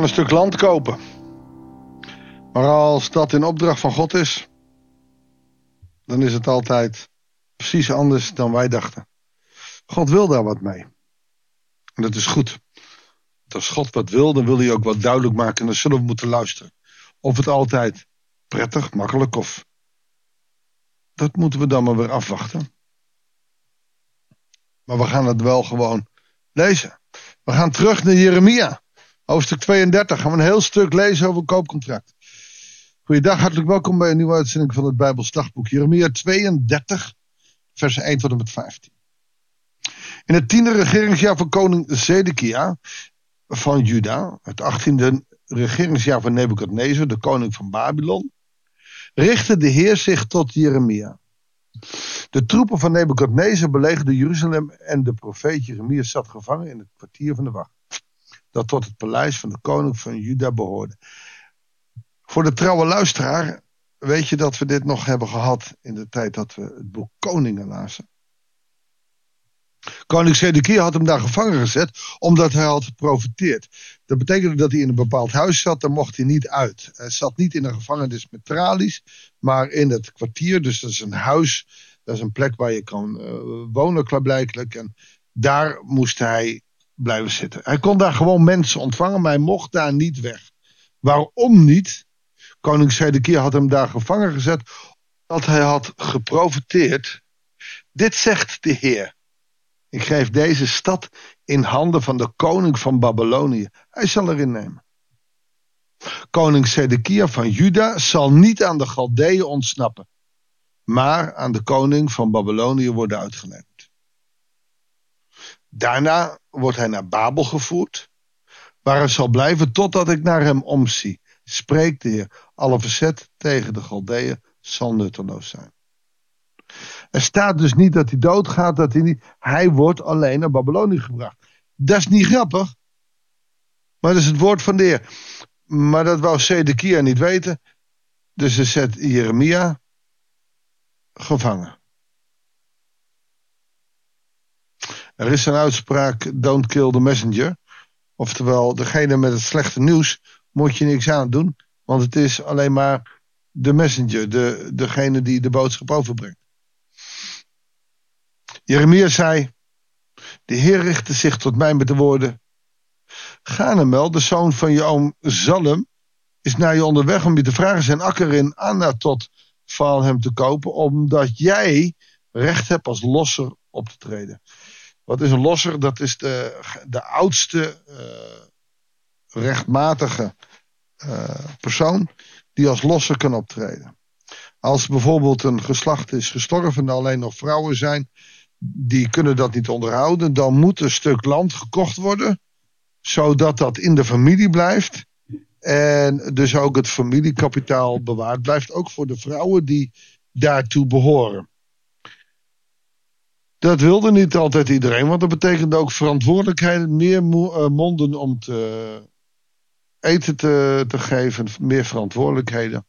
een stuk land kopen. Maar als dat in opdracht van God is, dan is het altijd precies anders dan wij dachten. God wil daar wat mee. En dat is goed. Want als God wat wil, dan wil hij ook wat duidelijk maken. En dan zullen we moeten luisteren. Of het altijd prettig, makkelijk of... Dat moeten we dan maar weer afwachten. Maar we gaan het wel gewoon lezen. We gaan terug naar Jeremia. Hoofdstuk 32. Gaan we een heel stuk lezen over een koopcontract. Goeiedag, hartelijk welkom bij een nieuwe uitzending van het Bijbels Dagboek. Jeremia 32, versen 1 tot en met 15. In het 10e regeringsjaar van koning Zedekia van Juda, het 18e regeringsjaar van Nebukadnezar, de koning van Babylon, richtte de Heer zich tot Jeremia. De troepen van Nebukadnezar belegerden Jeruzalem en de profeet Jeremia zat gevangen in het kwartier van de wacht, dat tot het paleis van de koning van Juda behoorde. Voor de trouwe luisteraar weet je dat we dit nog hebben gehad in de tijd dat we het boek Koningen lazen. Koning Zedekia had hem daar gevangen gezet omdat hij had geprofeteerd. Dat betekende dat hij in een bepaald huis zat, daar mocht hij niet uit. Hij zat niet in een gevangenis met tralies, maar in het kwartier. Dus dat is een huis, dat is een plek waar je kan wonen klaarblijkelijk. En daar moest hij blijven zitten. Hij kon daar gewoon mensen ontvangen, maar hij mocht daar niet weg. Waarom niet? Koning Zedekia had hem daar gevangen gezet omdat hij had geprofeteerd. Dit zegt de Heer. Ik geef deze stad in handen van de koning van Babylonië. Hij zal erin nemen. Koning Zedekia van Juda zal niet aan de Galdeeën ontsnappen, maar aan de koning van Babylonië worden uitgeleverd. Daarna wordt hij naar Babel gevoerd, waar hij zal blijven totdat ik naar hem omzie. Spreekt de Heer. Alle verzet tegen de Galdeeën zal nutteloos zijn. Er staat dus niet dat hij doodgaat, dat hij niet. Hij wordt alleen naar Babylonië gebracht. Dat is niet grappig. Maar dat is het woord van de Heer. Maar dat wou Zedekia niet weten. Dus ze zet Jeremia gevangen. Er is een uitspraak, don't kill the messenger. Oftewel, degene met het slechte nieuws moet je niks aan doen. Want het is alleen maar de messenger, degene die de boodschap overbrengt. Jeremia zei, de Heer richtte zich tot mij met de woorden, Ganamel, de zoon van je oom Zalem, is naar je onderweg om je te vragen zijn akker in Anatot van hem te kopen, omdat jij recht hebt als losser op te treden. Wat is een losser? Dat is de oudste rechtmatige persoon die als losser kan optreden. Als bijvoorbeeld een geslacht is gestorven en alleen nog vrouwen zijn, die kunnen dat niet onderhouden, dan moet een stuk land gekocht worden, zodat dat in de familie blijft en dus ook het familiekapitaal bewaard blijft, ook voor de vrouwen die daartoe behoren. Dat wilde niet altijd iedereen, want dat betekende ook verantwoordelijkheid, meer monden om te eten te geven, meer verantwoordelijkheden.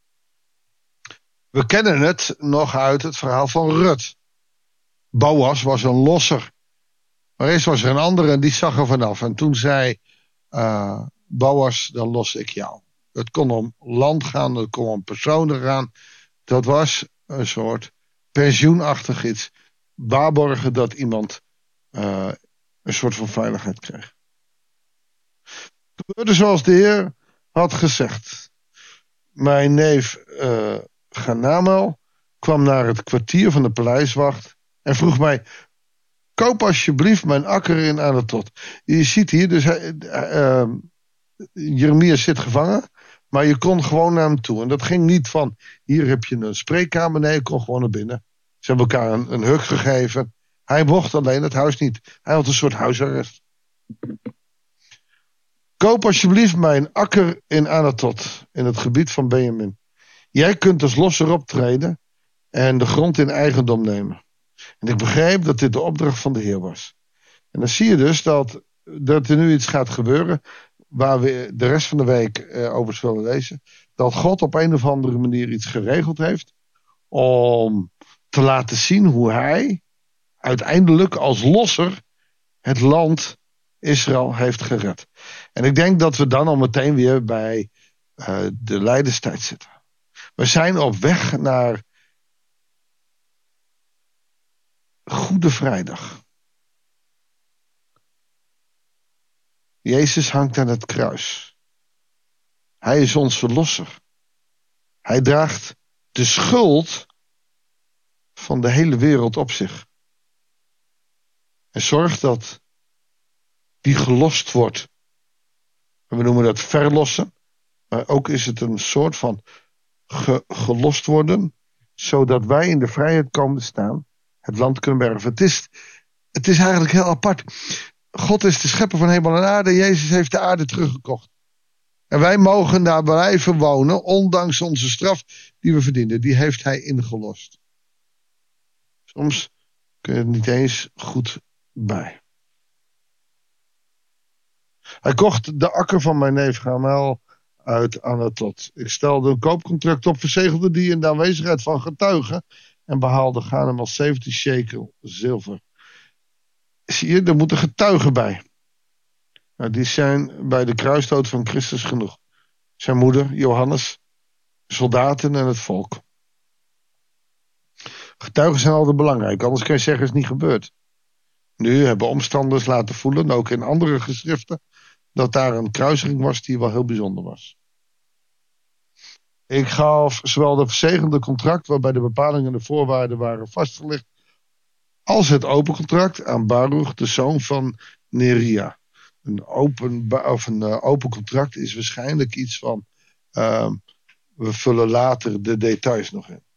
We kennen het nog uit het verhaal van Rut. Boas was een losser. Maar eerst was er een andere en die zag er vanaf. En toen zei Boas, dan los ik jou. Het kon om land gaan, het kon om personen gaan. Dat was een soort pensioenachtig iets. Waarborgen dat iemand een soort van veiligheid kreeg. Het gebeurde zoals de Heer had gezegd. Mijn neef Ganamel kwam naar het kwartier van de paleiswacht en vroeg mij, koop alsjeblieft mijn akker in Anatot. Je ziet hier, dus Jeremia zit gevangen, maar je kon gewoon naar hem toe. En dat ging niet van, hier heb je een spreekkamer, nee, je kon gewoon naar binnen. Ze hebben elkaar een hug gegeven. Hij mocht alleen het huis niet. Hij had een soort huisarrest. Koop alsjeblieft mijn akker in Anatot, in het gebied van Benjamin. Jij kunt als losser optreden en de grond in eigendom nemen. En ik begreep dat dit de opdracht van de Heer was. En dan zie je dus dat er nu iets gaat gebeuren, waar we de rest van de week over zullen lezen. Dat God op een of andere manier iets geregeld heeft om te laten zien hoe hij uiteindelijk als losser het land Israël heeft gered. En ik denk dat we dan al meteen weer bij de lijdenstijd zitten. We zijn op weg naar Goede Vrijdag. Jezus hangt aan het kruis. Hij is ons verlosser. Hij draagt de schuld van de hele wereld op zich. En zorgt dat die gelost wordt. We noemen dat verlossen. Maar ook is het een soort van gelost worden. Zodat wij in de vrijheid komen te staan. Het land kunnen berven. Het is eigenlijk heel apart. God is de schepper van hemel en aarde. Jezus heeft de aarde teruggekocht. En wij mogen daar blijven wonen. Ondanks onze straf die we verdienen. Die heeft hij ingelost. Soms kun je het niet eens goed bij. Hij kocht de akker van mijn neef Gamel uit Anatot. Ik stelde een koopcontract op, verzegelde die in de aanwezigheid van getuigen en behaalde Ganem 17 shekel zilver. Zie je, er moeten getuigen bij. Nou, die zijn bij de kruisdood van Christus genoeg. Zijn moeder, Johannes, soldaten en het volk. Getuigen zijn altijd belangrijk, anders kan je zeggen het is niet gebeurd. Nu hebben omstanders laten voelen, ook in andere geschriften, dat daar een kruisiging was die wel heel bijzonder was. Ik gaf zowel de verzegelde contract, waarbij de bepalingen en de voorwaarden waren vastgelegd, als het open contract aan Baruch, de zoon van Neria. Een open contract is waarschijnlijk iets van, we vullen later de details nog in.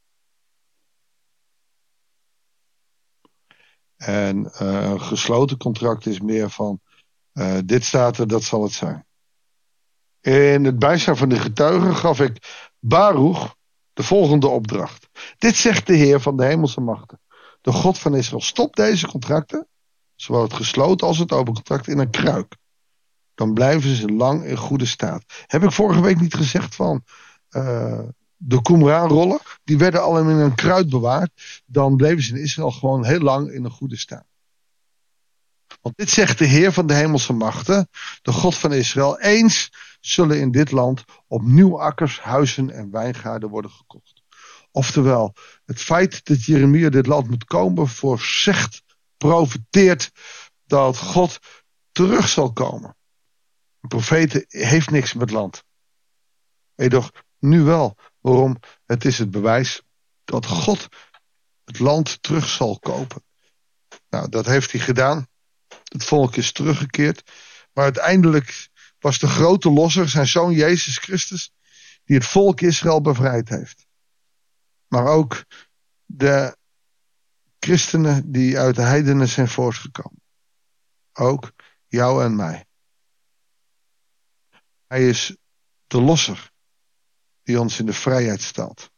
En een gesloten contract is meer van, dit staat er, dat zal het zijn. In het bijstaan van de getuigen gaf ik Baruch de volgende opdracht. Dit zegt de Heer van de hemelse machten. De God van Israël, stop deze contracten, zowel het gesloten als het open contract, in een kruik. Dan blijven ze lang in goede staat. Heb ik vorige week niet gezegd van de Qumran-rollen? Die werden al in een kruik bewaard. Dan bleven ze in Israël gewoon heel lang in een goede staat. Want dit zegt de Heer van de hemelse machten, de God van Israël. Eens zullen in dit land opnieuw akkers, huizen en wijngaarden worden gekocht. Oftewel, het feit dat Jeremia dit land moet komen voorzegt, profeteert dat God terug zal komen. Een profeet heeft niks met land. Doch nu wel. Waarom? Het is het bewijs dat God het land terug zal kopen. Nou, dat heeft hij gedaan. Het volk is teruggekeerd. Maar uiteindelijk was de grote losser zijn zoon Jezus Christus, die het volk Israël bevrijd heeft. Maar ook de christenen die uit de heidenen zijn voortgekomen. Ook jou en mij. Hij is de losser die ons in de vrijheid stelt.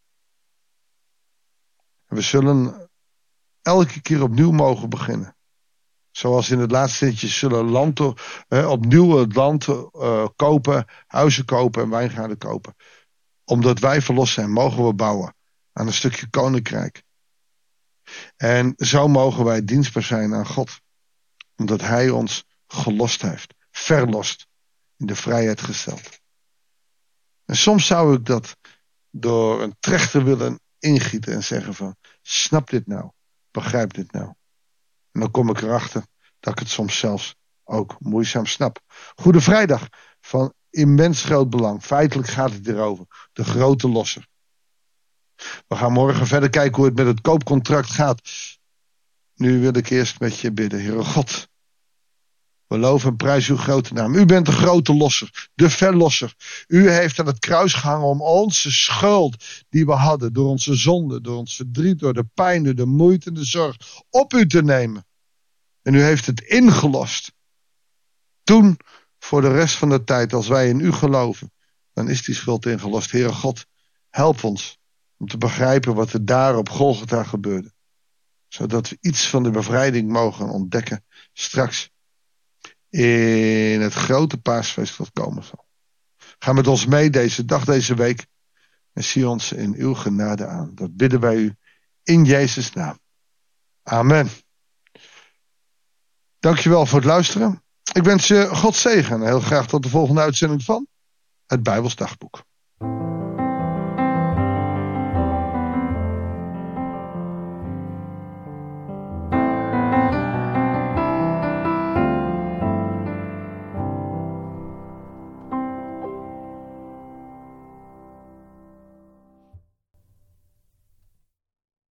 En we zullen elke keer opnieuw mogen beginnen. Zoals in het laatste liedje zullen opnieuw het land kopen, huizen kopen en wijngaarden kopen. Omdat wij verlost zijn, mogen we bouwen aan een stukje koninkrijk. En zo mogen wij dienstbaar zijn aan God. Omdat hij ons gelost heeft, verlost, in de vrijheid gesteld. En soms zou ik dat door een trechter willen ingieten en zeggen van, snap dit nou, begrijp dit nou. En dan kom ik erachter dat ik het soms zelfs ook moeizaam snap. Goede Vrijdag, van immens groot belang. Feitelijk gaat het erover. De grote losser. We gaan morgen verder kijken hoe het met het koopcontract gaat. Nu wil ik eerst met je bidden. Heere God, we loven en prijzen uw grote naam. U bent de grote losser, de verlosser. U heeft aan het kruis gehangen om onze schuld die we hadden, door onze zonde, door ons verdriet, door de pijn, door de moeite en de zorg, op u te nemen. En u heeft het ingelost. Toen, voor de rest van de tijd, als wij in u geloven, dan is die schuld ingelost. Heere God, help ons om te begrijpen wat er daar op Golgotha gebeurde. Zodat we iets van de bevrijding mogen ontdekken straks in het grote paasfeest wat komen zal. Ga met ons mee deze dag, deze week. En zie ons in uw genade aan. Dat bidden wij u in Jezus' naam. Amen. Dankjewel voor het luisteren. Ik wens je God zegen en heel graag tot de volgende uitzending van het Bijbels Dagboek.